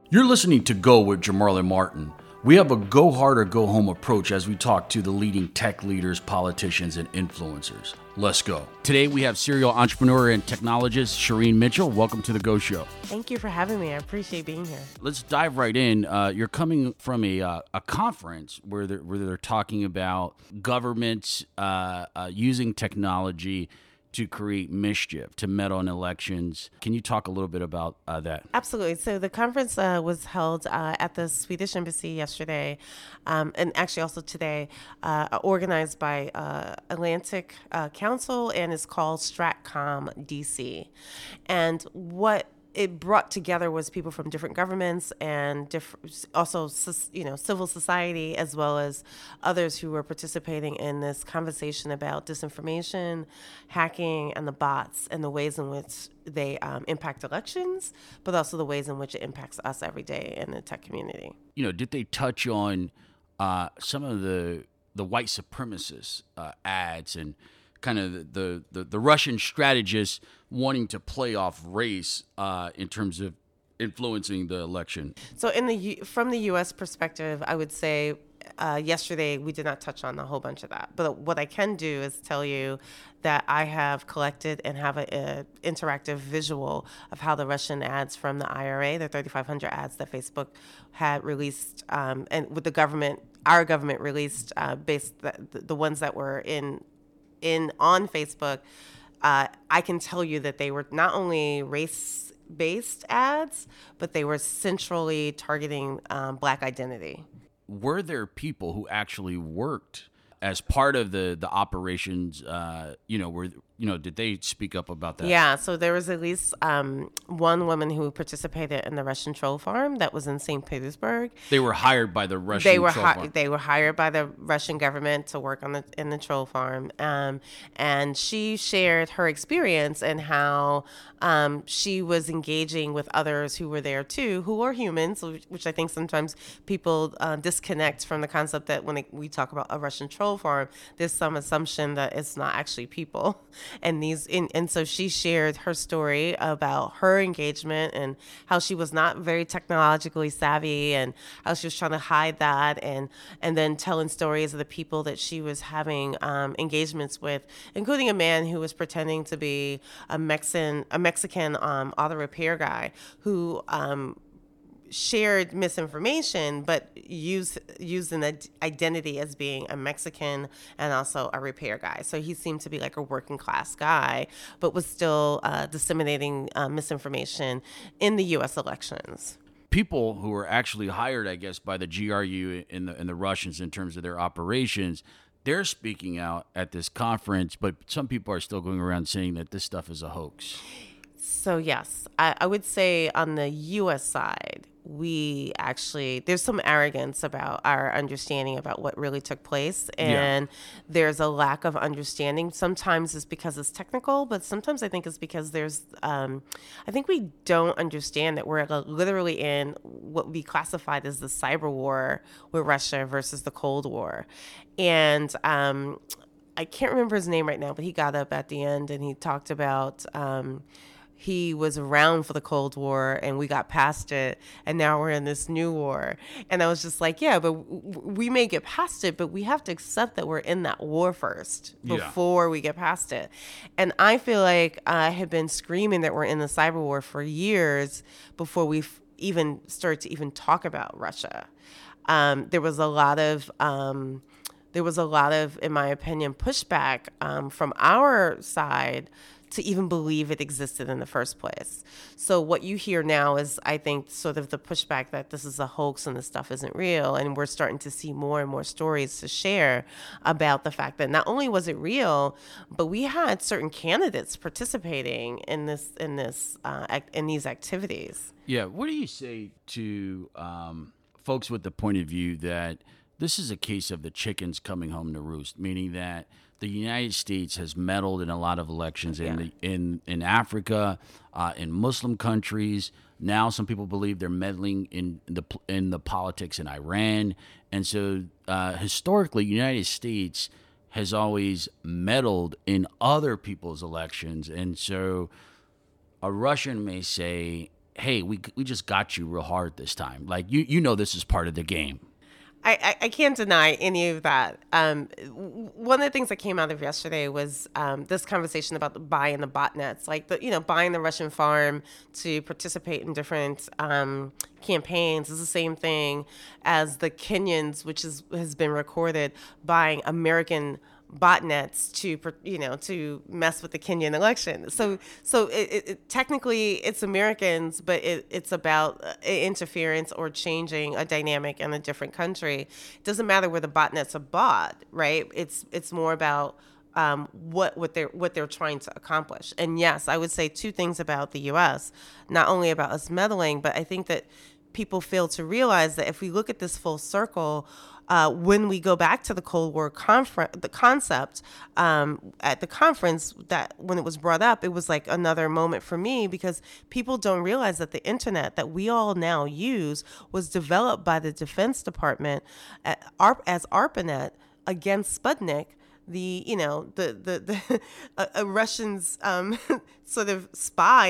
You're listening to Go with Jamarlin Martin. We have a go hard or go home approach as we talk to the leading tech leaders, politicians, and influencers. Let's go. Today we have serial entrepreneur and technologist Shireen Mitchell. Welcome to the Go Show. Thank you for having me. I appreciate being here. Let's dive right in. You're coming from a conference where they're talking about governments using technology to create mischief, to meddle in elections. Can you talk a little bit about that? Absolutely. So the conference was held at the Swedish Embassy yesterday, and actually also today, organized by Atlantic Council, and is called Stratcom DC. And what it brought together was people from different governments and also civil society, as well as others who were participating in this conversation about disinformation, hacking, and the bots, and the ways in which they impact elections, but also the ways in which it impacts us every day in the tech community. Did they touch on some of the white supremacist ads and kind of the Russian strategists wanting to play off race in terms of influencing the election? So from the U.S. perspective, I would say yesterday we did not touch on a whole bunch of that. But what I can do is tell you that I have collected and have an interactive visual of how the Russian ads from the IRA, the 3,500 ads that Facebook had released, and with the government, our government released, the ones that were on Facebook, I can tell you that they were not only race-based ads, but they were centrally targeting Black identity. Were there people who actually worked as part of the operations? Did they speak up about that? Yeah, so there was at least one woman who participated in the Russian troll farm that was in St. Petersburg. They were hired by the Russian troll farm. They were hired by the Russian government to work in the troll farm. And she shared her experience and how she was engaging with others who were there too, who are humans, which I think sometimes people disconnect from the concept that when we talk about a Russian troll farm, there's some assumption that it's not actually people. And so she shared her story about her engagement and how she was not very technologically savvy and how she was trying to hide that, and then telling stories of the people that she was having engagements with, including a man who was pretending to be a Mexican auto repair guy who shared misinformation, but used an identity as being a Mexican and also a repair guy. So he seemed to be like a working class guy, but was still disseminating misinformation in the U.S. elections. People who were actually hired, I guess, by the GRU and the Russians in terms of their operations, they're speaking out at this conference, but some people are still going around saying that this stuff is a hoax. So yes, I would say on the U.S. side, there's some arrogance about our understanding about what really took place. And there's a lack of understanding. Sometimes it's because it's technical, but sometimes I think it's because I think we don't understand that we're literally in what we classified as the cyber war with Russia versus the Cold War. And I can't remember his name right now, but he got up at the end and he talked about he was around for the Cold War and we got past it and now we're in this new war. And I was just like, yeah, but we may get past it, but we have to accept that we're in that war first before we get past it. And I feel like I have been screaming that we're in the cyber war for years before we've even started to even talk about Russia. There was a lot of, in my opinion, pushback from our side to even believe it existed in the first place. So what you hear now is, I think, sort of the pushback that this is a hoax and this stuff isn't real. And we're starting to see more and more stories to share about the fact that not only was it real, but we had certain candidates participating in these activities. Yeah. What do you say to folks with the point of view that this is a case of the chickens coming home to roost, meaning that the United States has meddled in a lot of elections in Africa, in Muslim countries. Now, some people believe they're meddling in the politics in Iran, and so historically, the United States has always meddled in other people's elections, and so a Russian may say, hey, we just got you real hard this time. Like you know this is part of the game. I can't deny any of that. One of the things that came out of yesterday was this conversation about buying the botnets, like buying the Russian farm to participate in different campaigns is the same thing as the Kenyans, which has been recorded, buying American botnets to mess with the Kenyan election. So it technically it's Americans, but it's about interference or changing a dynamic in a different country. It doesn't matter where the botnets are bought, right? It's more about what they're trying to accomplish. And yes, I would say two things about the U.S. Not only about us meddling, but I think that people fail to realize that if we look at this full circle, when we go back to the Cold War the concept at the conference, that when it was brought up, it was like another moment for me, because people don't realize that the internet that we all now use was developed by the Defense Department as ARPANET against Sputnik, the Russians sort of spy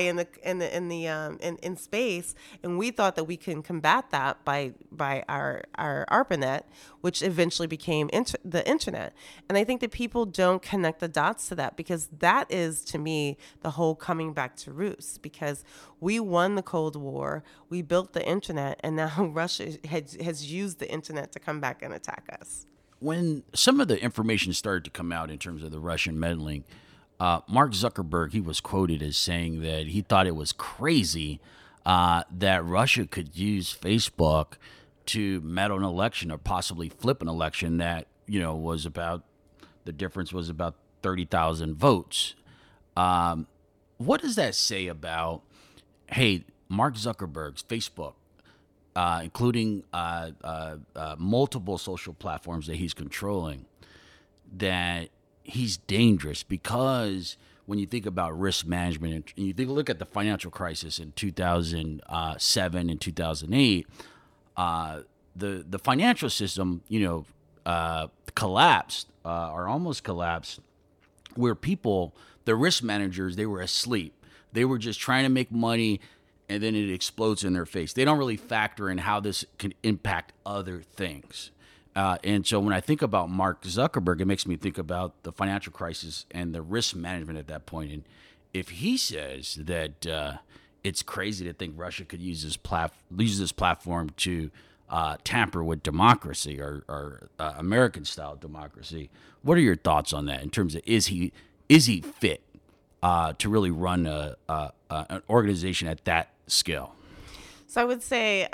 in space, and we thought that we can combat that by our ARPANET, which eventually became the internet. And I think that people don't connect the dots to that, because that is, to me, the whole coming back to roots, because we won the Cold War, we built the internet, and now Russia has used the internet to come back and attack us. When some of the information started to come out in terms of the Russian meddling, Mark Zuckerberg, he was quoted as saying that he thought it was crazy that Russia could use Facebook to meddle an election or possibly flip an election that, the difference was about 30,000 votes. What does that say about, hey, Mark Zuckerberg's Facebook, including multiple social platforms that he's controlling, that he's dangerous? Because when you think about risk management and you look at the financial crisis in 2007 and 2008, the financial system, collapsed or almost collapsed, where the risk managers, they were asleep. They were just trying to make money, and then it explodes in their face. They don't really factor in how this can impact other things. And so when I think about Mark Zuckerberg, it makes me think about the financial crisis and the risk management at that point. And if he says that it's crazy to think Russia could use this platform to tamper with democracy or American-style democracy, what are your thoughts on that in terms of is he fit to really run an organization at that scale? So I would say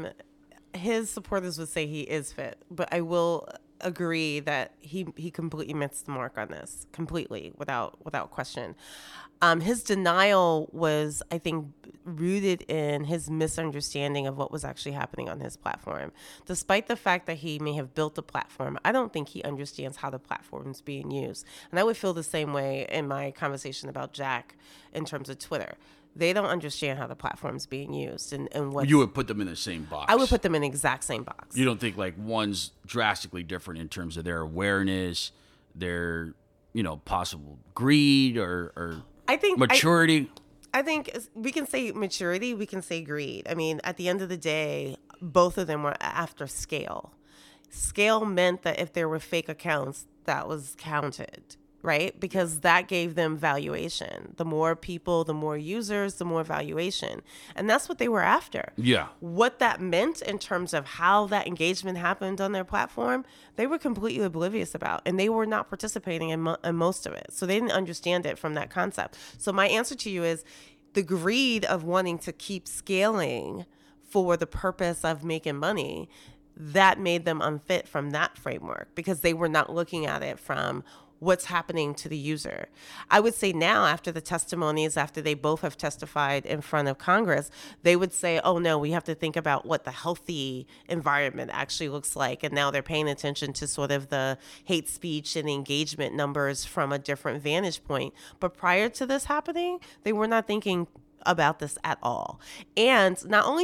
his supporters would say he is fit, but I will agree that he completely missed the mark on this, completely, without question. His denial was, I think, rooted in his misunderstanding of what was actually happening on his platform. Despite the fact that he may have built the platform, I don't think he understands how the platform is being used. And I would feel the same way in my conversation about Jack in terms of Twitter. They don't understand how the platform's being used and what you would put them in the same box. I would put them in the exact same box. You don't think like one's drastically different in terms of their awareness, their possible greed or I think maturity? I think we can say maturity, we can say greed. I mean, at the end of the day, both of them were after scale. Scale meant that if there were fake accounts, that was counted, right? Because that gave them valuation. The more people, the more users, the more valuation. And that's what they were after. Yeah. What that meant in terms of how that engagement happened on their platform, they were completely oblivious about. And they were not participating in most of it. So they didn't understand it from that concept. So my answer to you is the greed of wanting to keep scaling for the purpose of making money, that made them unfit from that framework, because they were not looking at it from what's happening to the user. I would say now, after the testimonies, after they both have testified in front of Congress, they would say, oh no, we have to think about what the healthy environment actually looks like. And now they're paying attention to sort of the hate speech and engagement numbers from a different vantage point. But prior to this happening, they were not thinking about this at all. And not only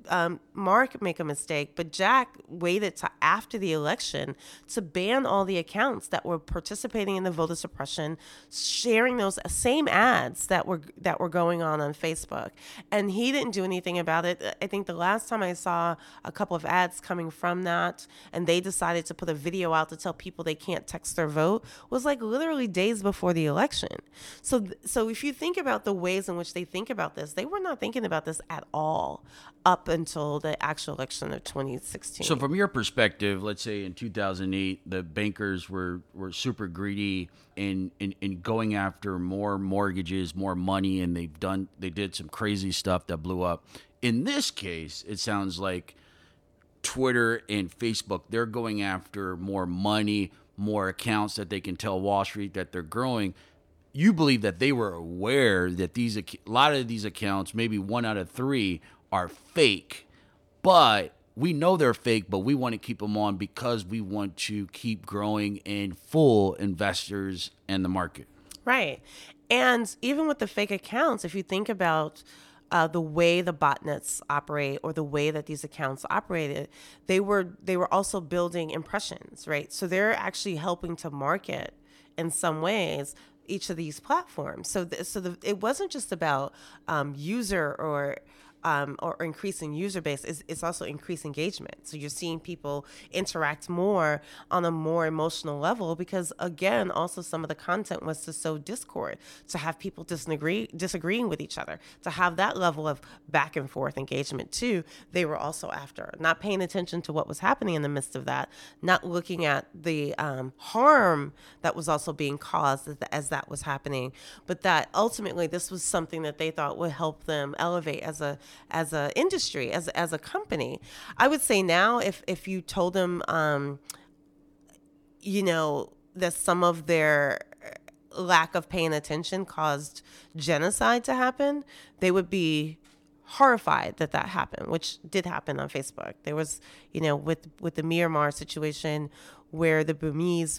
Mark make a mistake, but Jack waited to after the election to ban all the accounts that were participating in the voter suppression, sharing those same ads that were going on Facebook. And he didn't do anything about it. I think the last time I saw a couple of ads coming from that, and they decided to put a video out to tell people they can't text their vote, was like literally days before the election. So if you think about the ways in which they think about this, they were not thinking about this at all up until the actual election of 2016. So from your perspective, let's say in 2008, the bankers were super greedy in going after more mortgages, more money, and they did some crazy stuff that blew up. In this case, it sounds like Twitter and Facebook, they're going after more money, more accounts that they can tell Wall Street that they're growing. You believe that they were aware that a lot of these accounts, maybe 1 out of 3, are fake, but we know they're fake, but we want to keep them on because we want to keep growing and fool investors and the market. Right. And even with the fake accounts, if you think about the way the botnets operate or the way that these accounts operated, they were also building impressions, right? So they're actually helping to market in some ways each of these platforms. So it wasn't just about user or increasing user base, it's also increased engagement. So you're seeing people interact more on a more emotional level because, again, also some of the content was to sow discord, to have people disagreeing with each other, to have that level of back and forth engagement too. They were also after, not paying attention to what was happening in the midst of that, not looking at the harm that was also being caused as that was happening, but that ultimately this was something that they thought would help them elevate as a industry, as a company. I would say now, if you told them, that some of their lack of paying attention caused genocide to happen, they would be horrified that happened, which did happen on Facebook. There was, with the Myanmar situation where the Burmese,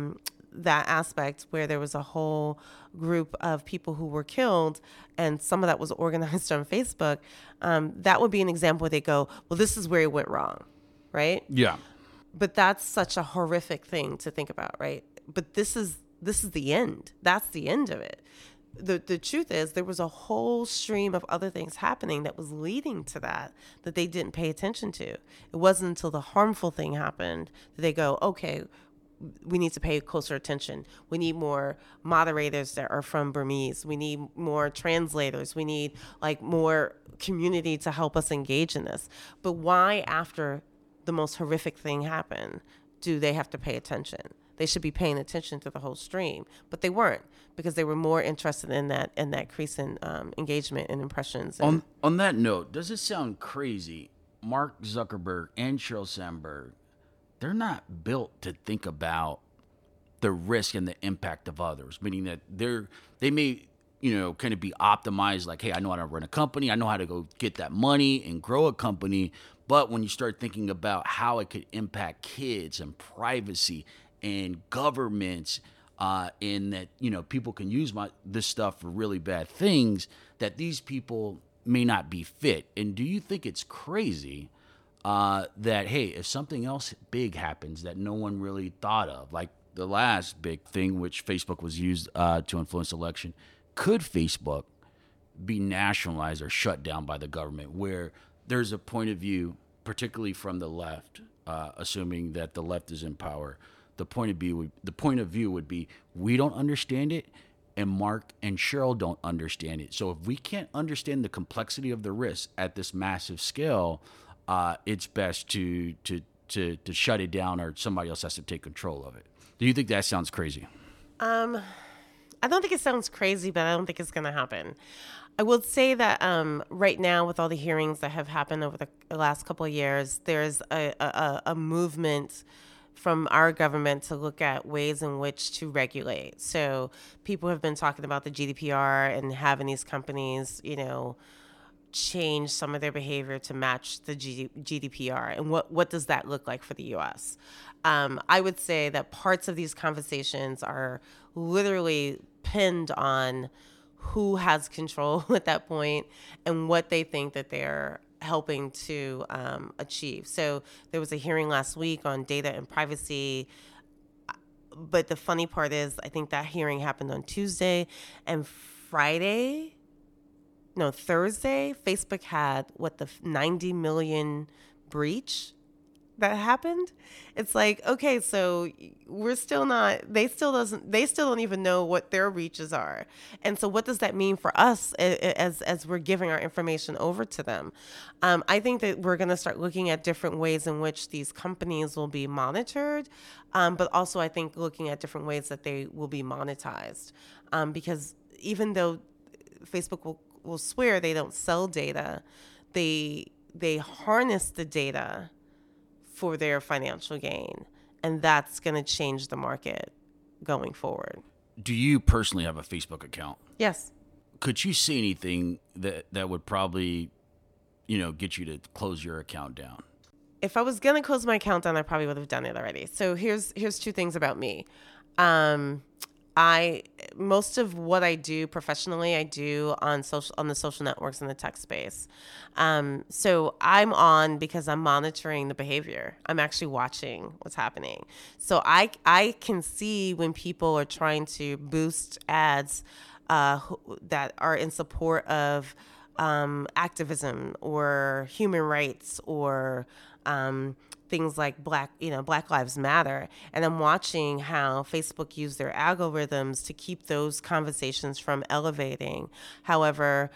that aspect where there was a whole group of people who were killed and some of that was organized on Facebook, that would be an example where they go, well, this is where it went wrong, right? Yeah. But that's such a horrific thing to think about, right? But this is the end. That's the end of it. The truth is there was a whole stream of other things happening that was leading to that they didn't pay attention to. It wasn't until the harmful thing happened that they go, okay, we need to pay closer attention. We need more moderators that are from Burmese. We need more translators. We need more community to help us engage in this. But why, after the most horrific thing happened, do they have to pay attention? They should be paying attention to the whole stream, but they weren't, because they were more interested in that increase in engagement and impressions. On that note, does it sound crazy? Mark Zuckerberg and Sheryl Sandberg, they're not built to think about the risk and the impact of others, meaning that they may, kind of be optimized like, hey, I know how to run a company. I know how to go get that money and grow a company. But when you start thinking about how it could impact kids and privacy and governments, in that, people can use this stuff for really bad things, that these people may not be fit. And do you think it's crazy that, hey, if something else big happens that no one really thought of, like the last big thing, which Facebook was used to influence the election, could Facebook be nationalized or shut down by the government, where there's a point of view, particularly from the left, assuming that the left is in power, the point of view would be, we don't understand it, and Mark and Sheryl don't understand it. So if we can't understand the complexity of the risk at this massive scale, it's best to shut it down, or somebody else has to take control of it. Do you think that sounds crazy? I don't think it sounds crazy, but I don't think it's going to happen. I will say that right now, with all the hearings that have happened over the last couple of years, there's a movement from our government to look at ways in which to regulate. So people have been talking about the GDPR and having these companies, change some of their behavior to match the GDPR. And what does that look like for the U.S.? I would say that parts of these conversations are literally pinned on who has control at that point and what they think that their helping to achieve. So there was a hearing last week on data and privacy. But the funny part is, I think that hearing happened on Tuesday, and Thursday, Facebook had the 90 million breach that happened. It's like, okay, so we're still not, they still don't even know what their reaches are. And so what does that mean for us as we're giving our information over to them? I think that we're going to start looking at different ways in which these companies will be monitored. But also I think looking at different ways that they will be monetized. Because even though Facebook will swear they don't sell data, they harness the data for their financial gain, and that's going to change the market going forward. Do you personally have a Facebook account? Yes. Could you see anything that would probably, get you to close your account down? If I was going to close my account down, I probably would have done it already. So here's two things about me. Most of what I do professionally, I do on the social networks in the tech space. So I'm on because I'm monitoring the behavior. I'm actually watching what's happening. So I can see when people are trying to boost ads that are in support of activism or human rights or things like Black Lives Matter. And I'm watching how Facebook use their algorithms to keep those conversations from elevating. However,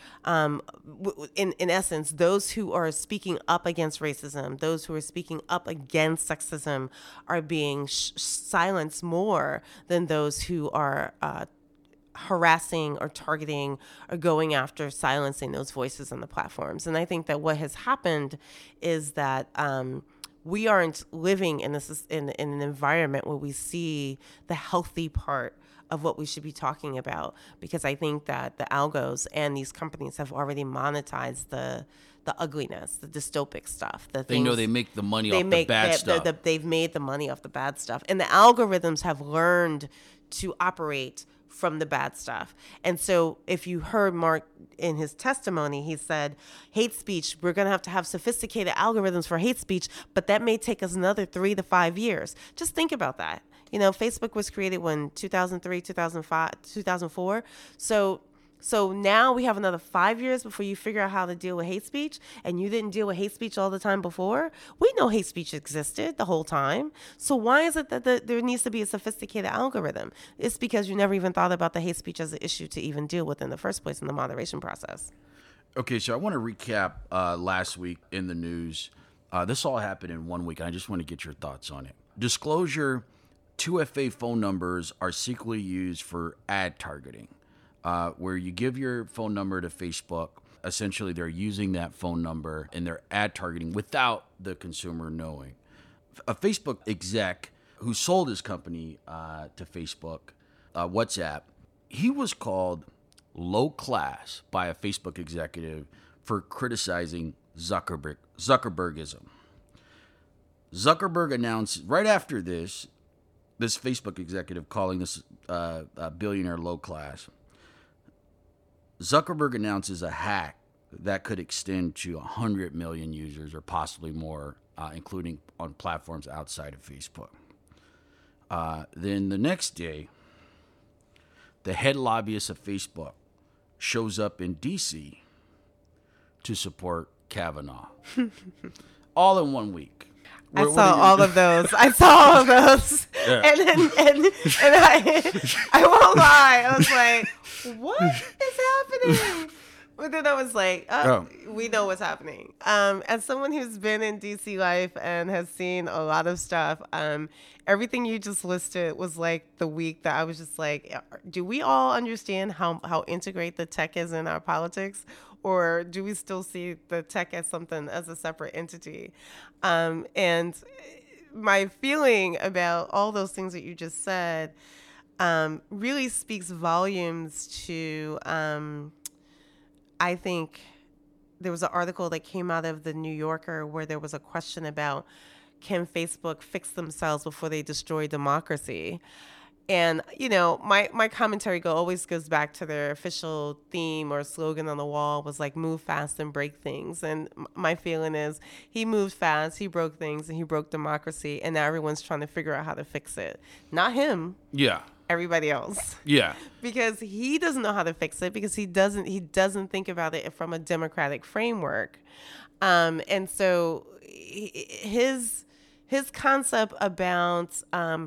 in essence, those who are speaking up against racism, those who are speaking up against sexism are being silenced more than those who are harassing or targeting or going after silencing those voices on the platforms. And I think that what has happened is that we aren't living in an environment where we see the healthy part of what we should be talking about, because I think that the algos and these companies have already monetized the ugliness, the dystopic stuff. They know they make the money off the bad stuff. They've made the money off the bad stuff. And the algorithms have learned to operate from the bad stuff. And so if you heard Mark in his testimony, he said, hate speech, we're going to have sophisticated algorithms for hate speech, but that may take us another 3 to 5 years. Just think about that. Facebook was created when 2003, 2005, 2004. So now we have another 5 years before you figure out how to deal with hate speech, and you didn't deal with hate speech all the time before. We know hate speech existed the whole time. So why is it that there needs to be a sophisticated algorithm? It's because you never even thought about the hate speech as an issue to even deal with in the first place in the moderation process. Okay, so I want to recap last week in the news. This all happened in 1 week, and I just want to get your thoughts on it. Disclosure, 2FA phone numbers are secretly used for ad targeting. Where you give your phone number to Facebook. Essentially, they're using that phone number and they're ad targeting without the consumer knowing. A Facebook exec who sold his company to Facebook, WhatsApp, he was called low class by a Facebook executive for criticizing Zuckerbergism. Zuckerberg announced right after this Facebook executive calling this billionaire low class, Zuckerberg announces a hack that could extend to 100 million users or possibly more, including on platforms outside of Facebook. Then the next day, the head lobbyist of Facebook shows up in D.C. to support Kavanaugh. All in 1 week. I saw all of those. Yeah. And I won't lie. I was like, what is happening? But then I was like, we know what's happening. As someone who's been in DC life and has seen a lot of stuff, everything you just listed was like the week that I was just like, do we all understand how integrate the tech is in our politics? Or do we still see the tech as a separate entity? And my feeling about all those things that you just said really speaks volumes to, I think there was an article that came out of the New Yorker where there was a question about, can Facebook fix themselves before they destroy democracy? And my commentary always goes back to their official theme or slogan on the wall was like move fast and break things. And my feeling is he moved fast, he broke things, and he broke democracy, and now everyone's trying to figure out how to fix it. Not him. Yeah. Everybody else. Yeah. Because he doesn't know how to fix it, because he doesn't think about it from a democratic framework. And so his concept about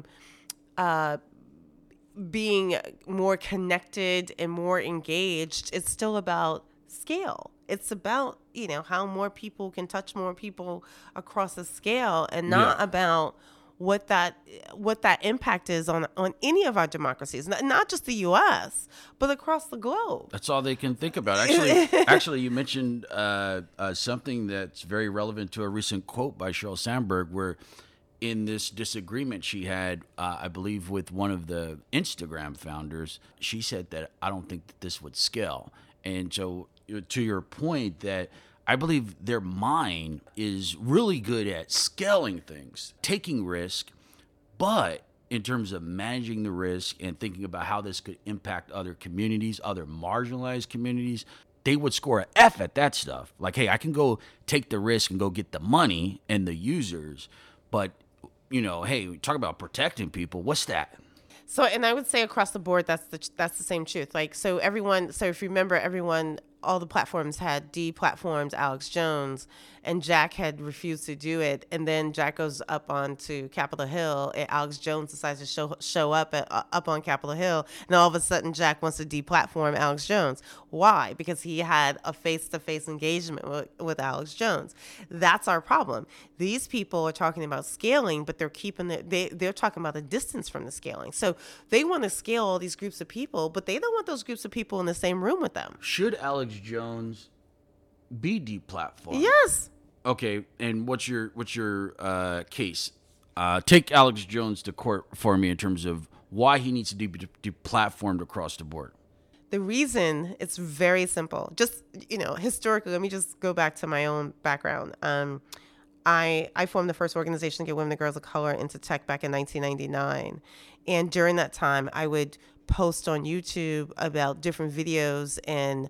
being more connected and more engaged, it's still about scale. It's about, how more people can touch more people across a scale, and not about what that impact is on any of our democracies, not just the U.S., but across the globe. That's all they can think about. Actually, you mentioned something that's very relevant to a recent quote by Sheryl Sandberg, where in this disagreement she had, I believe, with one of the Instagram founders, she said that I don't think that this would scale. And so to your point, that I believe their mind is really good at scaling things, taking risk, but in terms of managing the risk and thinking about how this could impact other communities, other marginalized communities, they would score an F at that stuff. Like, hey, I can go take the risk and go get the money and the users, but hey, we talk about protecting people. What's that? So, and I would say across the board, that's the same truth. Like, so if you remember, all the platforms had deplatformed Alex Jones, and Jack had refused to do it. And then Jack goes up onto Capitol Hill, and Alex Jones decides to show up on Capitol Hill. And all of a sudden, Jack wants to deplatform Alex Jones. Why? Because he had a face-to-face engagement with Alex Jones. That's our problem. These people are talking about scaling, but they're they're talking about the distance from the scaling. So they want to scale all these groups of people, but they don't want those groups of people in the same room with them. Should Alex Jones be deplatformed? Yes. Okay, and what's your case? Take Alex Jones to court for me in terms of why he needs to be deplatformed across the board. The reason, it's very simple. Just, historically, let me just go back to my own background. I formed the first organization to get women and girls of color into tech back in 1999. And during that time, I would post on YouTube about different videos and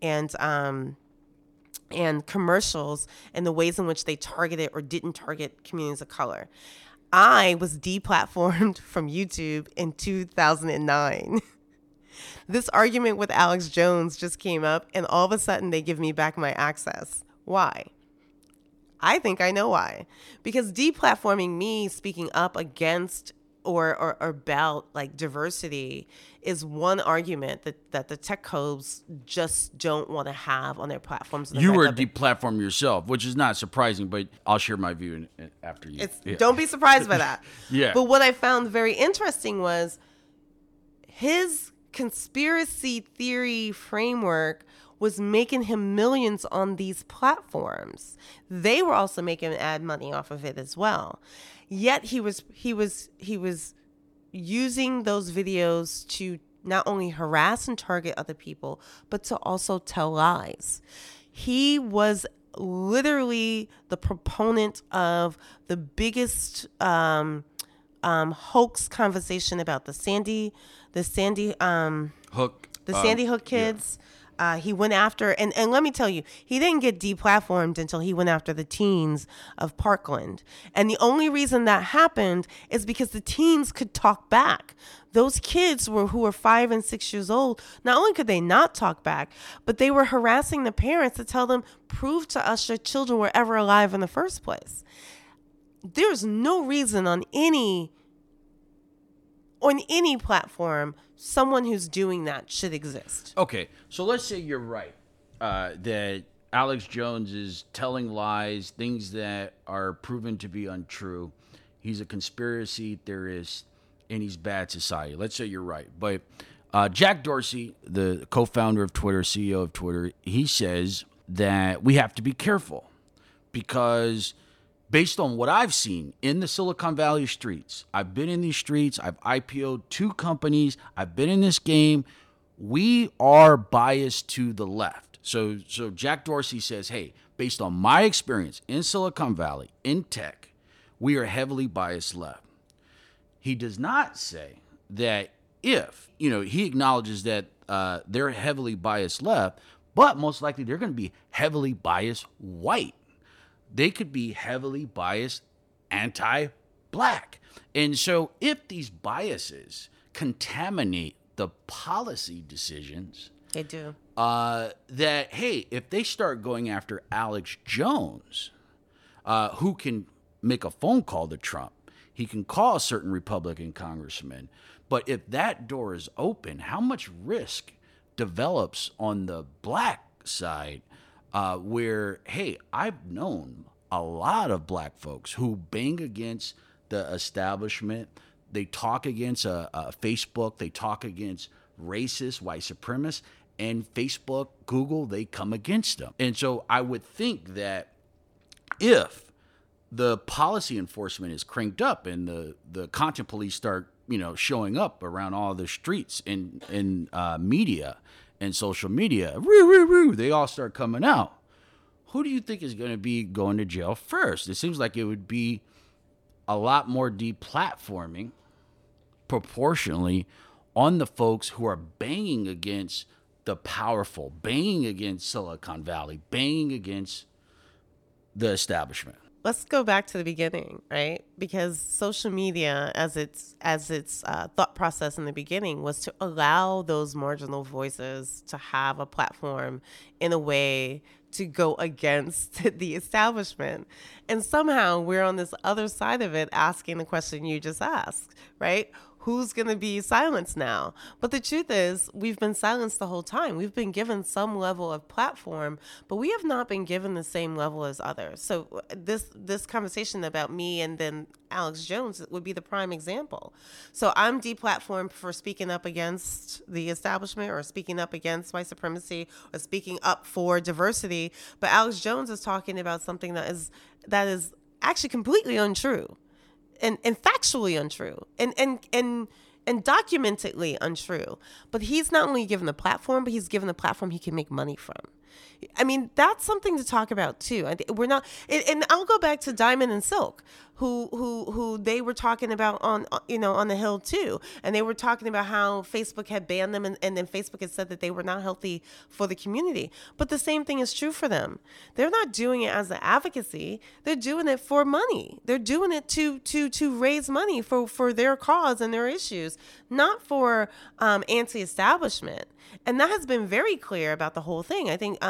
commercials and the ways in which they targeted or didn't target communities of color. I was deplatformed from YouTube in 2009. This argument with Alex Jones just came up, and all of a sudden they give me back my access. Why? I think I know why. Because deplatforming me, speaking up against or about like diversity, is one argument that the tech codes just don't want to have on their platforms. You were deplatformed yourself, which is not surprising, but I'll share my view after you. Don't be surprised by that. Yeah. But what I found very interesting was his conspiracy theory framework was making him millions on these platforms. They were also making him ad money off of it as well. Yet he was using those videos to not only harass and target other people, but to also tell lies. He was literally the proponent of the biggest hoax conversation about the Sandy Hook kids. Yeah. He went after, and let me tell you, he didn't get deplatformed until he went after the teens of Parkland. And the only reason that happened is because the teens could talk back. Those kids who were 5 and 6 years old, not only could they not talk back, but they were harassing the parents to tell them, prove to us your children were ever alive in the first place. There's no reason on any platform someone who's doing that should exist. Okay, so let's say you're right, that Alex Jones is telling lies, things that are proven to be untrue. He's a conspiracy theorist, and he's bad society. Let's say you're right. But Jack Dorsey, the co-founder of Twitter, CEO of Twitter, he says that we have to be careful because based on what I've seen in the Silicon Valley streets, I've been in these streets, I've IPO'd 2 companies, I've been in this game, we are biased to the left. So Jack Dorsey says, hey, based on my experience in Silicon Valley, in tech, we are heavily biased left. He does not say that if, he acknowledges that they're heavily biased left, but most likely they're going to be heavily biased white. They could be heavily biased anti-black. And so if these biases contaminate the policy decisions, They do. that, hey, if they start going after Alex Jones, who can make a phone call to Trump, he can call a certain Republican congressman. But if that door is open, how much risk develops on the black side where, hey, I've known a lot of black folks who bang against the establishment. They talk against Facebook. They talk against racist, white supremacists. And Facebook, Google, they come against them. And so I would think that if the policy enforcement is cranked up and the content police start, showing up around all the streets in media and social media, they all start coming out. Who do you think is going to be going to jail first? It seems like it would be a lot more deplatforming proportionally on the folks who are banging against the powerful, banging against Silicon Valley, banging against the establishment. Let's go back to the beginning, right? Because social media, as its thought process in the beginning, was to allow those marginal voices to have a platform in a way to go against the establishment. And somehow we're on this other side of it asking the question you just asked, right? Who's going to be silenced now? But the truth is, we've been silenced the whole time. We've been given some level of platform, but we have not been given the same level as others. So this conversation about me and then Alex Jones would be the prime example. So I'm deplatformed for speaking up against the establishment or speaking up against white supremacy or speaking up for diversity. But Alex Jones is talking about something that is actually completely untrue. And factually untrue and documentedly untrue. But he's not only given a platform, but he's given a platform he can make money from. I mean, that's something to talk about too. We're not, and I'll go back to Diamond and Silk, who they were talking about on the Hill too, and they were talking about how Facebook had banned them, and then Facebook had said that they were not healthy for the community. But the same thing is true for them. They're not doing it as an advocacy. They're doing it for money. They're doing it to raise money for their cause and their issues, not for anti-establishment. And that has been very clear about the whole thing. I think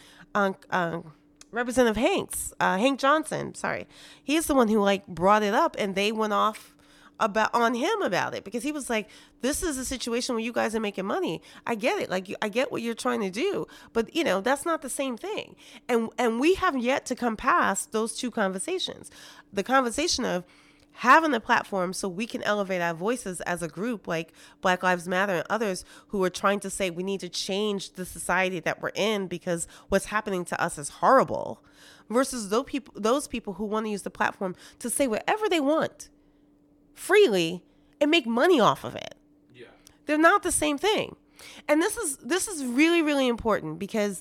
Representative Hank Johnson, he's the one who brought it up, and they went off on him about it because he was like, this is a situation where you guys are making money. I get it. I get what you're trying to do, but that's not the same thing. And we have yet to come past those two conversations. The conversation of having a platform so we can elevate our voices as a group like Black Lives Matter and others who are trying to say we need to change the society that we're in because what's happening to us is horrible, versus those people who want to use the platform to say whatever they want freely and make money off of it. Yeah. They're not the same thing. And this is really, really important because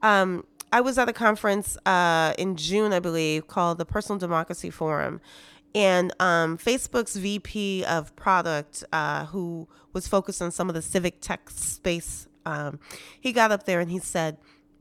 I was at a conference in June, I believe, called the Personal Democracy Forum. And Facebook's VP of product, who was focused on some of the civic tech space, he got up there and he said,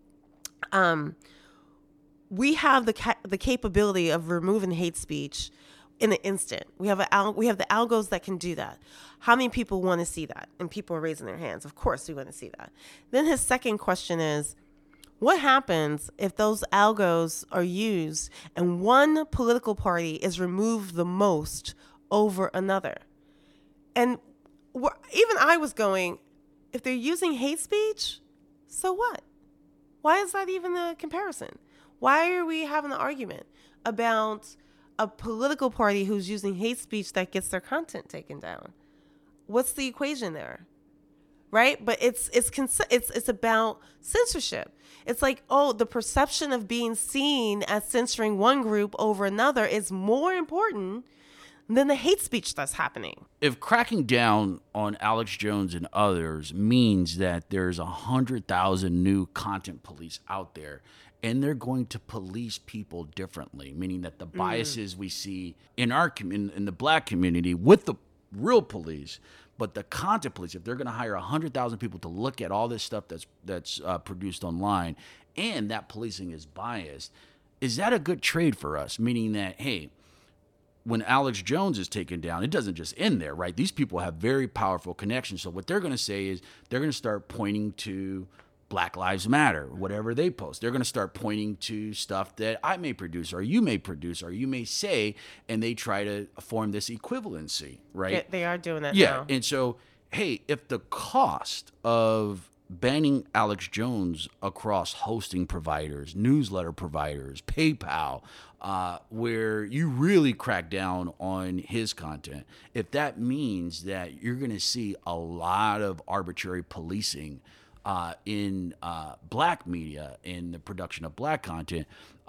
we have the capability of removing hate speech in an instant. We have the algos that can do that. How many people want to see that? And people are raising their hands. Of course we want to see that. Then his second question is, what happens if those algos are used and one political party is removed the most over another? And even I was going, if they're using hate speech, so what? Why is that even a comparison? Why are we having an argument about a political party who's using hate speech that gets their content taken down? What's the equation there? Right? But it's about censorship. It's like, the perception of being seen as censoring one group over another is more important than the hate speech that's happening. If cracking down on Alex Jones and others means that there's 100,000 new content police out there, and they're going to police people differently, meaning that the biases we see in in the black community with the real police But the content police, if they're going to hire 100,000 people to look at all this stuff that's produced online, and that policing is biased, is that a good trade for us? Meaning that, hey, when Alex Jones is taken down, it doesn't just end there, right? These people have very powerful connections. So what they're going to say is they're going to start pointing to Black Lives Matter, whatever they post. They're going to start pointing to stuff that I may produce or you may say, and they try to form this equivalency, right? Yeah, they are doing that now. And so, hey, if the cost of banning Alex Jones across hosting providers, newsletter providers, PayPal, where you really crack down on his content, if that means that you're going to see a lot of arbitrary policing in black media, in the production of black content,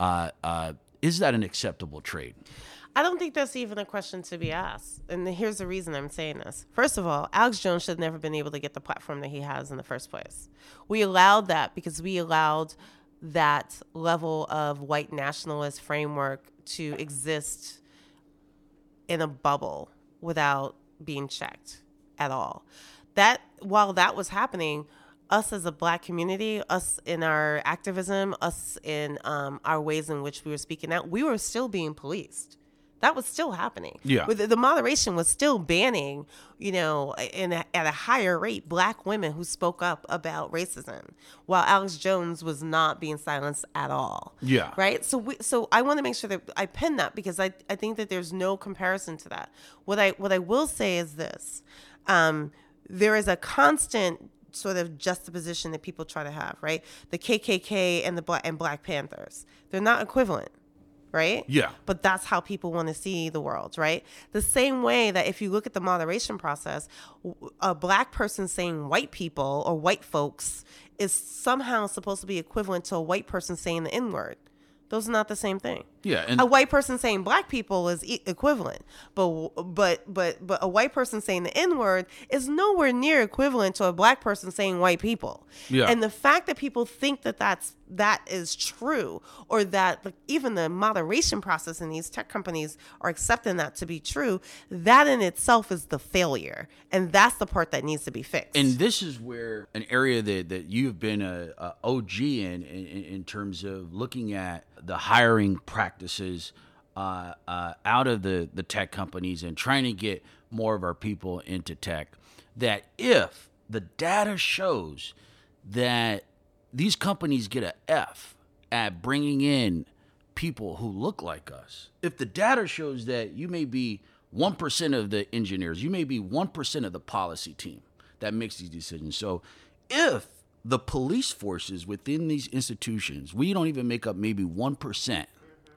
is that an acceptable trade? I don't think that's even a question to be asked. And here's the reason I'm saying this. First of all, Alex Jones should have never been able to get the platform that he has in the first place. We allowed that because we allowed that level of white nationalist framework to exist in a bubble without being checked at all. That while that was happening, us as a black community, us in our activism, us in our ways in which we were speaking out, we were still being policed. That was still happening. Yeah. The moderation was still banning, at a higher rate, black women who spoke up about racism, while Alex Jones was not being silenced at all. Yeah. Right? So I want to make sure that I pin that because I think that there's no comparison to that. What I will say is this. There is a constant sort of juxtaposition that people try to have, right? The KKK and Black Panthers. They're not equivalent. Right? Yeah. But that's how people want to see the world, right? The same way that if you look at the moderation process, a black person saying white people or white folks is somehow supposed to be equivalent to a white person saying the N-word. Those are not the same thing. Yeah, and a white person saying black people is equivalent, but a white person saying the N-word is nowhere near equivalent to a black person saying white people. Yeah. And the fact that people think that is true, or that even the moderation process in these tech companies are accepting that to be true, that in itself is the failure, and that's the part that needs to be fixed. And this is where an area that you've been a OG in terms of looking at the hiring practices out of the tech companies and trying to get more of our people into tech, that if the data shows that these companies get an F at bringing in people who look like us, if the data shows that you may be 1% of the engineers, you may be 1% of the policy team that makes these decisions. So if the police forces within these institutions, we don't even make up maybe 1%.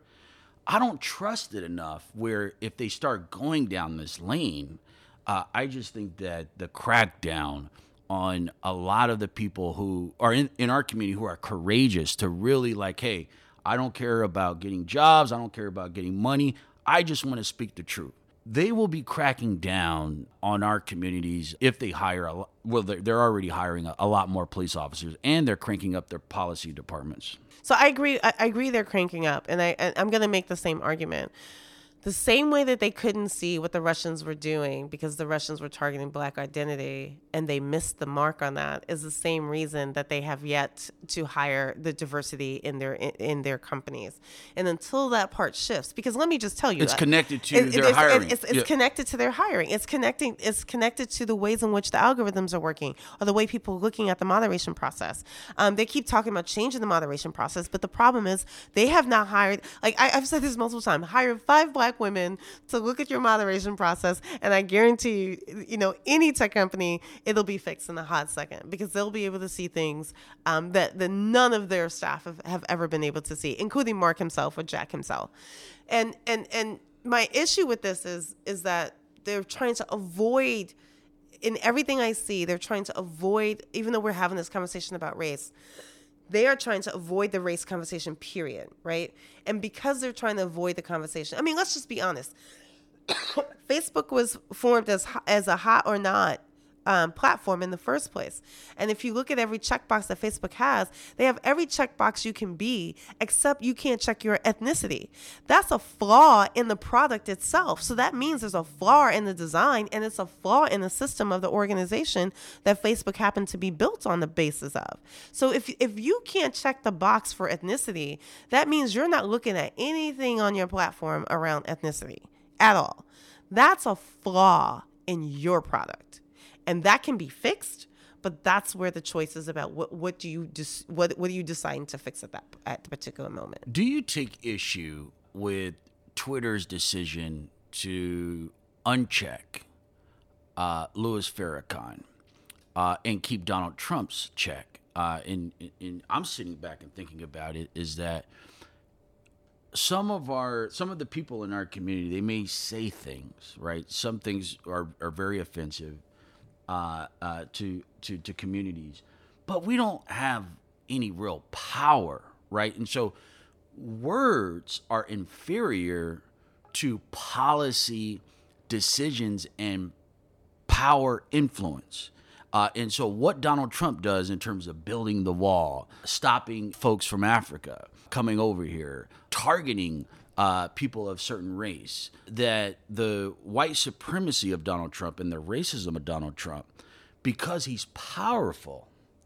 I don't trust it enough where if they start going down this lane, I just think that the crackdown on a lot of the people who are in our community who are courageous to really hey, I don't care about getting jobs. I don't care about getting money. I just want to speak the truth. They will be cracking down on our communities if they hire they're already hiring a lot more police officers, and they're cranking up their policy departments. So I agree they're cranking up, and I'm going to make the same argument. The same way that they couldn't see what the Russians were doing because the Russians were targeting black identity and they missed the mark on that is the same reason that they have yet to hire the diversity in their companies. And until that part shifts, because let me just tell you, it's connected to their hiring. It's connected to their hiring. It's connected to the ways in which the algorithms are working or the way people are looking at the moderation process. They keep talking about changing the moderation process, but the problem is they have not hired, I've said this multiple times, hire 5 black women to look at your moderation process, and I guarantee you, any tech company, it'll be fixed in a hot second because they'll be able to see things that none of their staff have ever been able to see, including Mark himself or Jack himself. And my issue with this is that they're trying to avoid, in everything I see, they're trying to avoid, even though we're having this conversation about race, they are trying to avoid the race conversation, period, right? And because they're trying to avoid the conversation, let's just be honest. Facebook was formed as a hot or not platform in the first place. And if you look at every checkbox that Facebook has, they have every checkbox you can be, except you can't check your ethnicity. That's a flaw in the product itself. So that means there's a flaw in the design, and it's a flaw in the system of the organization that Facebook happened to be built on the basis of. So if you can't check the box for ethnicity, that means you're not looking at anything on your platform around ethnicity at all. That's a flaw in your product. And that can be fixed, but that's where the choice is about what do you decide to fix at the particular moment. Do you take issue with Twitter's decision to uncheck Louis Farrakhan and keep Donald Trump's check? And I'm sitting back and thinking about it, is that some of the people in our community, they may say things, right? Some things are very offensive to communities, but we don't have any real power, right? And so words are inferior to policy decisions and power influence. And so what Donald Trump does in terms of building the wall, stopping folks from Africa coming over here, targeting people of certain race, that the white supremacy of Donald Trump and the racism of Donald Trump, because he's powerful,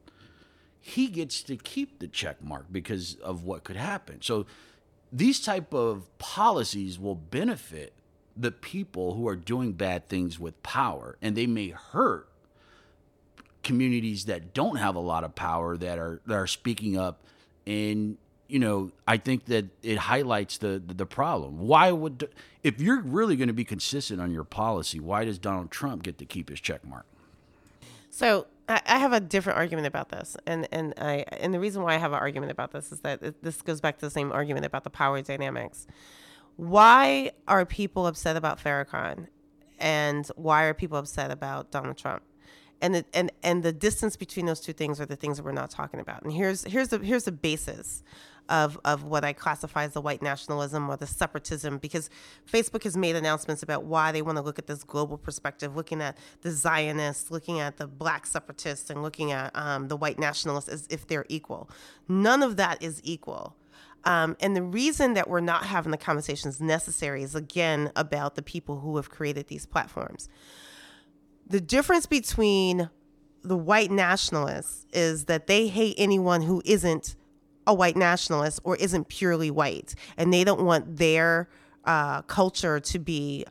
he gets to keep the check mark because of what could happen. So these type of policies will benefit the people who are doing bad things with power, and they may hurt communities that don't have a lot of power, that are speaking up. And I think that it highlights the problem. If you're really going to be consistent on your policy, why does Donald Trump get to keep his check mark? So I have a different argument about this, and the reason why I have an argument about this is that this goes back to the same argument about the power dynamics. Why are people upset about Farrakhan, and why are people upset about Donald Trump? And the distance between those two things are the things that we're not talking about. And here's the basis of what I classify as the white nationalism or the separatism, because Facebook has made announcements about why they want to look at this global perspective, looking at the Zionists, looking at the black separatists, and looking at the white nationalists as if they're equal. None of that is equal. And the reason that we're not having the conversations necessary is, again, about the people who have created these platforms. The difference between the white nationalists is that they hate anyone who isn't a white nationalist or isn't purely white, and they don't want their culture to be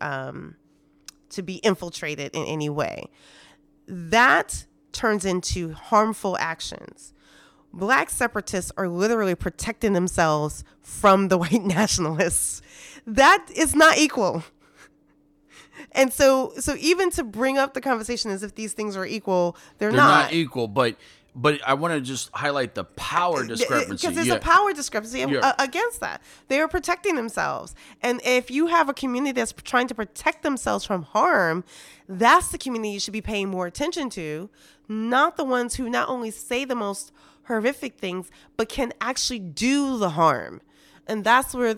infiltrated in any way. That turns into harmful actions. Black separatists are literally protecting themselves from the white nationalists. That is not equal. And so even to bring up the conversation as if these things are equal, they're not equal. But I want to just highlight the power discrepancy. Because there's a power discrepancy against that. They are protecting themselves. And if you have a community that's trying to protect themselves from harm, that's the community you should be paying more attention to, not the ones who not only say the most horrific things, but can actually do the harm. And that's where,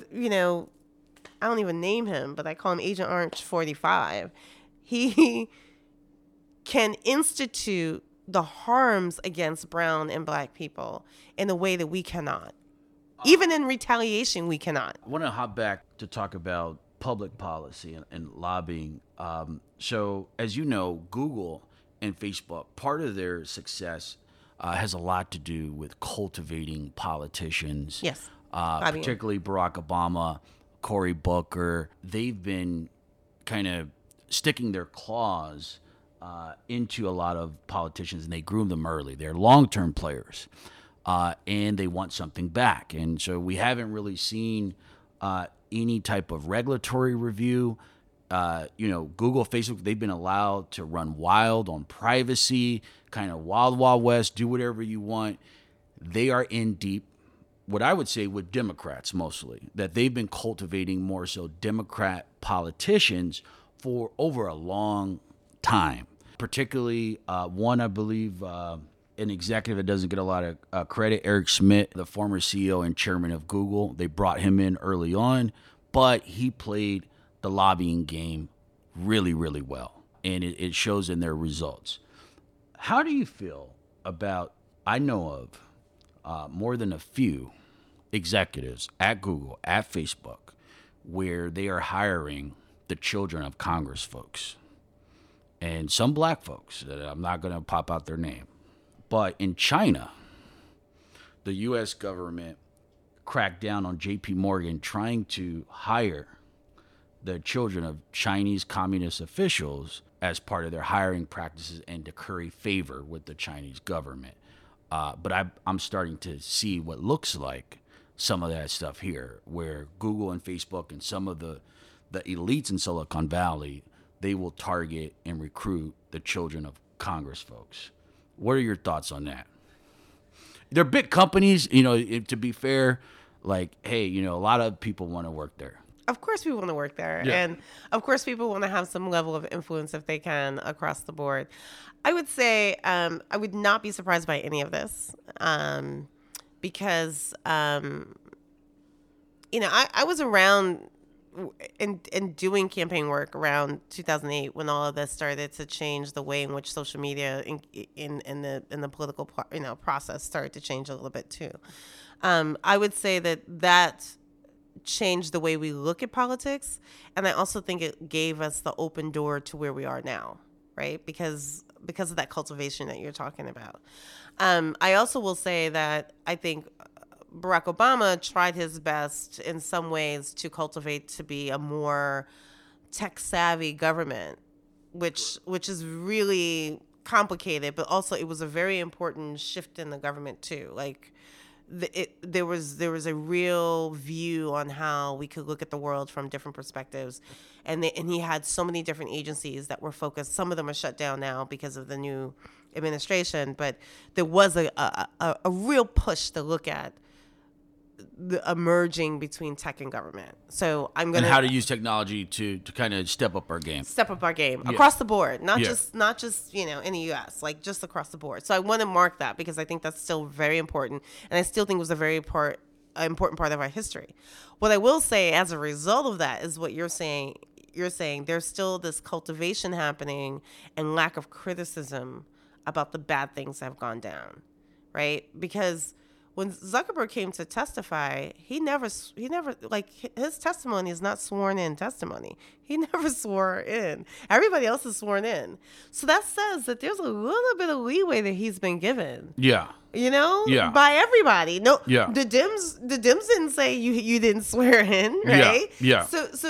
I don't even name him, but I call him Agent Orange 45. He can institute the harms against brown and black people in a way that we cannot. Even in retaliation, we cannot. I want to hop back to talk about public policy and lobbying. So, as you know, Google and Facebook, part of their success has a lot to do with cultivating politicians. Yes. Particularly Barack Obama, Cory Booker. They've been kind of sticking their claws into a lot of politicians, and they groom them early. They're long-term players, and they want something back. And so we haven't really seen any type of regulatory review. Google, Facebook, they've been allowed to run wild on privacy, kind of wild, wild west, do whatever you want. They are in deep, what I would say, with Democrats mostly, that they've been cultivating more so Democrat politicians for over a long time. Particularly one, I believe, an executive that doesn't get a lot of credit, Eric Schmidt, the former CEO and chairman of Google. They brought him in early on, but he played the lobbying game really, really well, and it shows in their results. How do you feel about, I know of more than a few executives at Google, at Facebook, where they are hiring the children of Congress folks and some black folks that I'm not going to pop out their name. But in China, the U.S. government cracked down on J.P. Morgan trying to hire the children of Chinese communist officials as part of their hiring practices and to curry favor with the Chinese government. But I'm starting to see what looks like some of that stuff here, where Google and Facebook and some of the elites in Silicon Valley, they will target and recruit the children of Congress folks. What are your thoughts on that? They're big companies, to be fair, like, hey, a lot of people want to work there. Of course people want to work there. Yeah. And of course people want to have some level of influence if they can across the board. I would say I would not be surprised by any of this because, I was around and doing campaign work around 2008 when all of this started to change the way in which social media in the political process started to change a little bit too. I would say that changed the way we look at politics, and I also think it gave us the open door to where we are now, right? Because of that cultivation that you're talking about. I also will say that I think Barack Obama tried his best in some ways to cultivate to be a more tech-savvy government, which is really complicated, but also it was a very important shift in the government too. Like, there was a real view on how we could look at the world from different perspectives, and he had so many different agencies that were focused. Some of them are shut down now because of the new administration, but there was a real push to look at the emerging between tech and government. So and how to use technology to kind of step up our game across the board, not just in the US, like just across the board. So I want to mark that because I think that's still very important, and I still think it was a very important part of our history. What I will say as a result of that is what you're saying. You're saying there's still this cultivation happening and lack of criticism about the bad things that have gone down, right? Because when Zuckerberg came to testify, he never like, his testimony is not sworn in testimony. He never swore in. Everybody else is sworn in. So that says that there's a little bit of leeway that he's been given. Yeah. Yeah. By everybody. No. Yeah. The Dems didn't say you didn't swear in, right? Yeah.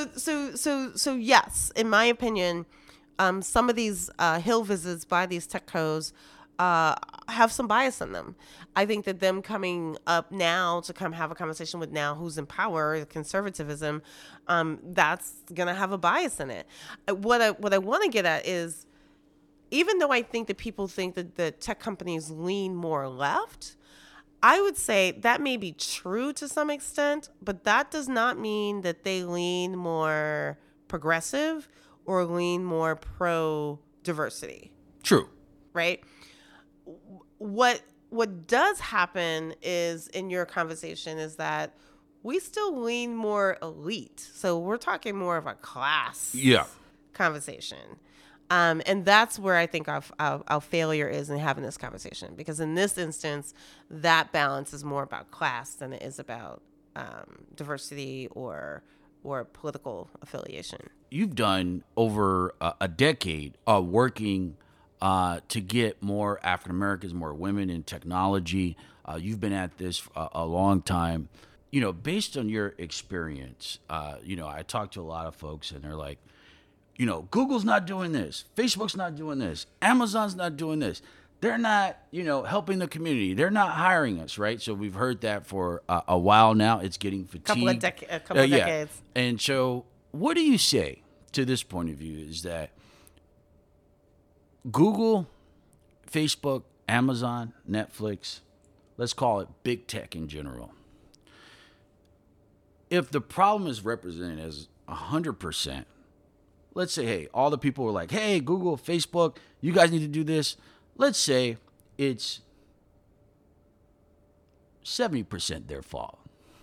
So yes, in my opinion, some of these Hill visits by these techcos have some bias in them. I think that them coming up now to come have a conversation with now who's in power, conservatism, that's gonna have a bias in it. What I want to get at is, even though I think that people think that the tech companies lean more left, I would say that may be true to some extent, but that does not mean that they lean more progressive or lean more pro diversity. True. Right? What does happen is, in your conversation, is that we still lean more elite. So we're talking more of a class conversation. And that's where I think our failure is in having this conversation. Because in this instance, that balance is more about class than it is about diversity or political affiliation. You've done over a decade working to get more African Americans, more women in technology. You've been at this a long time. Based on your experience, I talk to a lot of folks and they're like, Google's not doing this. Facebook's not doing this. Amazon's not doing this. They're not, helping the community. They're not hiring us, right? So we've heard that for a while now. It's getting fatigued. A couple of decades. And so what do you say to this point of view is that Google, Facebook, Amazon, Netflix, let's call it big tech in general. If the problem is represented as 100%, let's say, hey, all the people were like, hey, Google, Facebook, you guys need to do this. Let's say it's 70% their fault.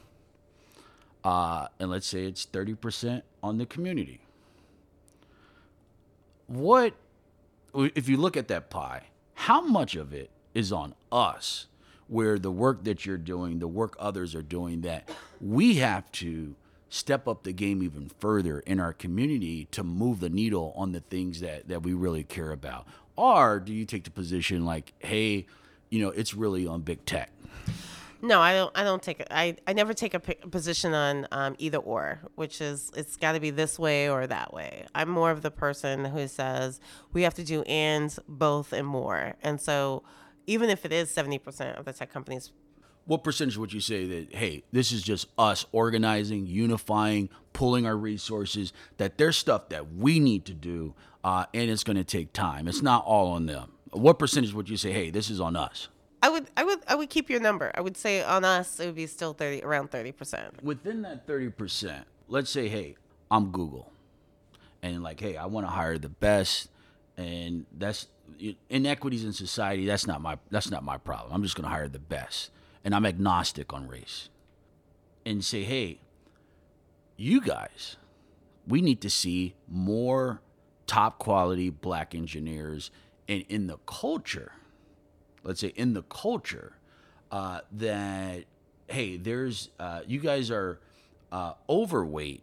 And let's say it's 30% on the community. If you look at that pie, how much of it is on us, where the work that you're doing, the work others are doing, that we have to step up the game even further in our community to move the needle on the things that we really care about? Or do you take the position like, hey, it's really on big tech? No, I don't take it. I never take a position on either or, which is it's got to be this way or that way. I'm more of the person who says we have to do and, both, and more. And so even if it is 70% of the tech companies. What percentage would you say that, hey, this is just us organizing, unifying, pulling our resources, that there's stuff that we need to do, and it's going to take time. It's not all on them. What percentage would you say, hey, this is on us? I would keep your number. I would say on us, it would be still around 30%. Within that 30%, let's say, hey, I'm Google, and like, hey, I want to hire the best, and that's inequities in society. That's not my problem. I'm just going to hire the best. And I'm agnostic on race, and say, hey, you guys, we need to see more top quality black engineers, and in the culture, let's say in the culture, that, hey, there's, you guys are overweight,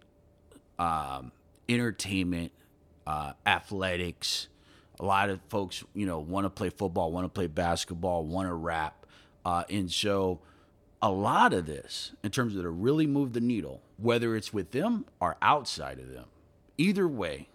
entertainment, athletics. A lot of folks, want to play football, want to play basketball, want to rap. And so a lot of this, in terms of to really move the needle, whether it's with them or outside of them, either way,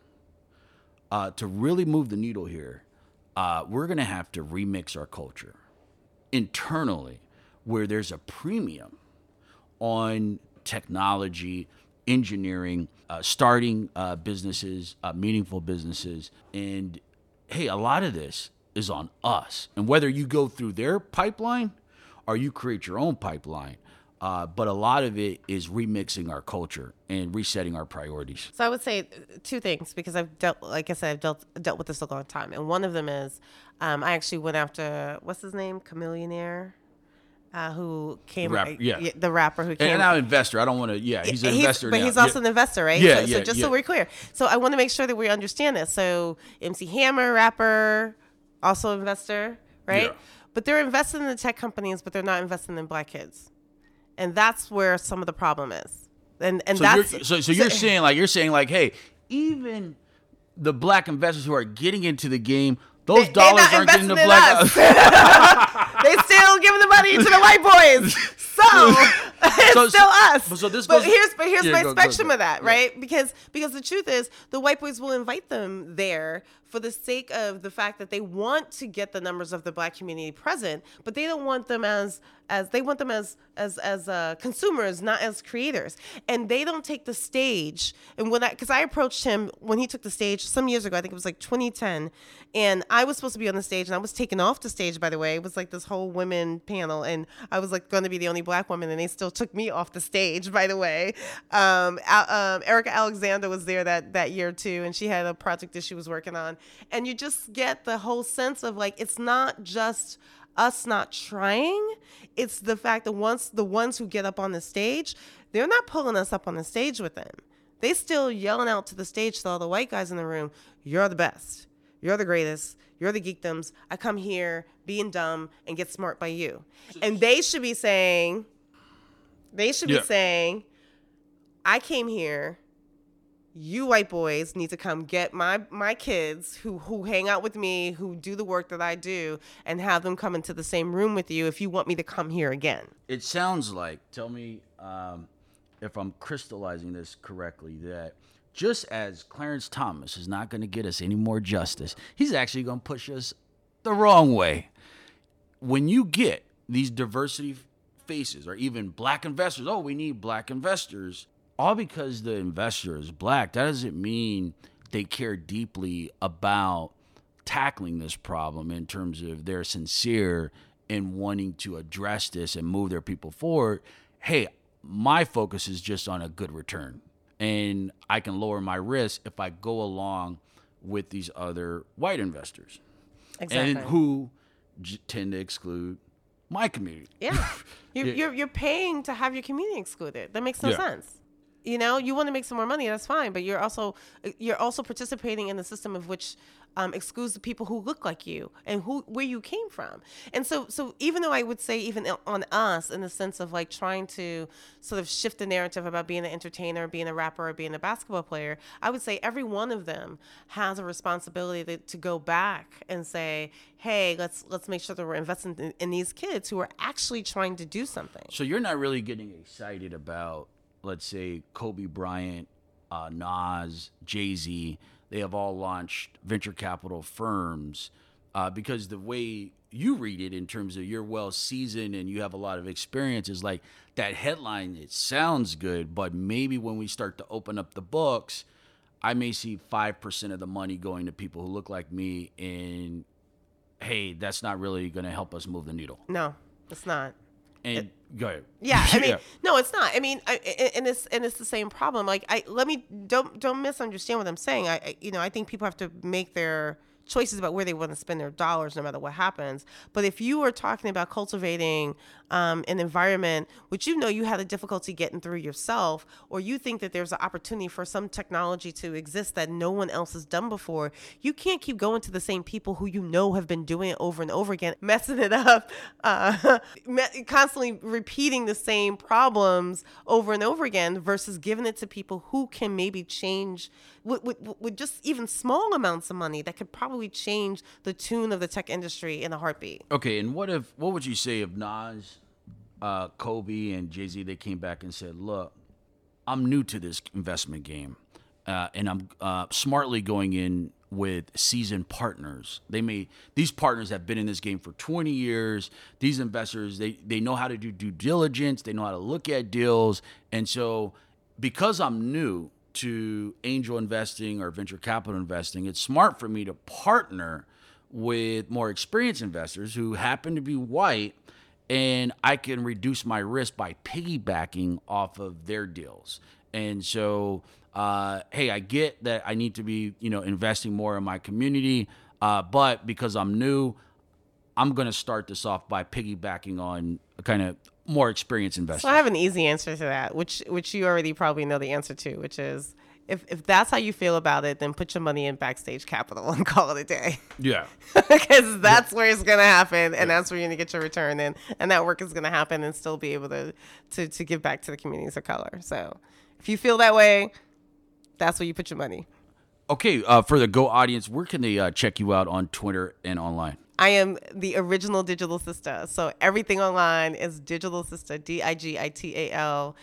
to really move the needle here, we're going to have to remix our culture internally, where there's a premium on technology, engineering, starting businesses, meaningful businesses. And hey, a lot of this is on us. And whether you go through their pipeline or you create your own pipeline, but a lot of it is remixing our culture and resetting our priorities. So I would say two things, because I've dealt with this a long time. And one of them is I actually went after, what's his name? Chameleonaire, who came, the rapper who came. And now investor. I don't want to, he's an investor but now. He's also an investor, right? Yeah, so we're clear. So I want to make sure that we understand this. So MC Hammer, rapper, also investor, right? Yeah. But they're investing in the tech companies, but they're not investing in black kids. And that's where some of the problem is. And so that's you're saying like, hey, even the black investors who are getting into the game, those dollars aren't getting the black. They still giving the money to the white boys. So it's still us. But here's my spectrum of that, right? Because the truth is, the white boys will invite them there for the sake of the fact that they want to get the numbers of the black community present, but they don't want them as consumers, not as creators. And they don't take the stage. And because I approached him when he took the stage some years ago, I think it was like 2010, and I was supposed to be on the stage, and I was taken off the stage, by the way. It was like this whole women panel, and I was like going to be the only black woman, and they still took me off the stage, by the way. Erica Alexander was there that year too, and she had a project that she was working on. And you just get the whole sense of like, it's not just us not trying. It's the fact that once the ones who get up on the stage, they're not pulling us up on the stage with them. They still yelling out to the stage to all the white guys in the room, you're the best. You're the greatest. You're the geekdoms. I come here being dumb and get smart by you. And they should be saying, I came here. You white boys need to come get my kids who hang out with me, who do the work that I do, and have them come into the same room with you if you want me to come here again. It sounds like, tell me if I'm crystallizing this correctly, that just as Clarence Thomas is not going to get us any more justice, he's actually going to push us the wrong way. When you get these diversity faces, or even black investors, we need black investors, all because the investor is black, that doesn't mean they care deeply about tackling this problem in terms of they're sincere in wanting to address this and move their people forward. Hey, my focus is just on a good return, and I can lower my risk if I go along with these other white investors. Exactly. And who tend to exclude my community. Yeah. You're paying to have your community excluded. That makes no sense. You know, you want to make some more money, that's fine, but you're also participating in the system of which excludes the people who look like you and where you came from. And so even though I would say even on us in the sense of like trying to sort of shift the narrative about being an entertainer, being a rapper, or being a basketball player, I would say every one of them has a responsibility to go back and say, hey, let's make sure that we're investing in these kids who are actually trying to do something. So you're not really getting excited about, let's say, Kobe Bryant, Nas, Jay-Z. They have all launched venture capital firms because the way you read it in terms of you're well seasoned and you have a lot of experience is like that headline, it sounds good, but maybe when we start to open up the books, I may see 5% of the money going to people who look like me, and hey, that's not really going to help us move the needle. No, it's not. And go ahead. Yeah, I mean, no, it's not. I mean, and it's the same problem. Like, don't misunderstand what I'm saying. I think people have to make their choices about where they want to spend their dollars no matter what happens. But if you are talking about cultivating an environment which you had a difficulty getting through yourself, or you think that there's an opportunity for some technology to exist that no one else has done before, you can't keep going to the same people who have been doing it over and over again, messing it up, constantly repeating the same problems over and over again, versus giving it to people who can maybe change with just even small amounts of money that could probably change the tune of the tech industry in a heartbeat. Okay, and what would you say if Nas, Kobe, and Jay-Z, they came back and said, look, I'm new to this investment game, and I'm smartly going in with seasoned partners. These partners have been in this game for 20 years. These investors, they know how to do due diligence. They know how to look at deals. And so because I'm new to angel investing or venture capital investing, it's smart for me to partner with more experienced investors who happen to be white, and I can reduce my risk by piggybacking off of their deals. And so, hey, I get that I need to be, investing more in my community, but because I'm new, I'm going to start this off by piggybacking on a kind of more experienced investors. So I have an easy answer to that, which you already probably know the answer to, which is if that's how you feel about it, then put your money in Backstage Capital and call it a day. Yeah. Because that's where it's going to happen, and that's where you're going to get your return in, and that work is going to happen and still be able to give back to the communities of color. So if you feel that way, that's where you put your money. Okay, for the Go audience, where can they check you out on Twitter and online? I am the original Digital Sista. So everything online is Digital Sista, DigitalSista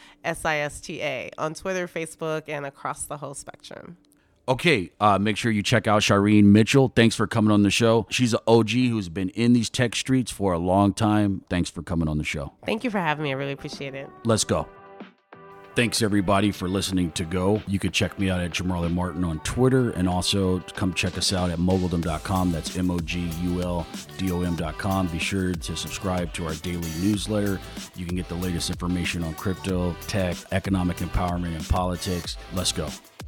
on Twitter, Facebook, and across the whole spectrum. Okay, make sure you check out Shareen Mitchell. Thanks for coming on the show. She's an OG who's been in these tech streets for a long time. Thanks for coming on the show. Thank you for having me. I really appreciate it. Let's go. Thanks, everybody, for listening to Go. You can check me out at Jamarlin Martin on Twitter, and also come check us out at moguldom.com. That's moguldom.com. Be sure to subscribe to our daily newsletter. You can get the latest information on crypto, tech, economic empowerment, and politics. Let's go.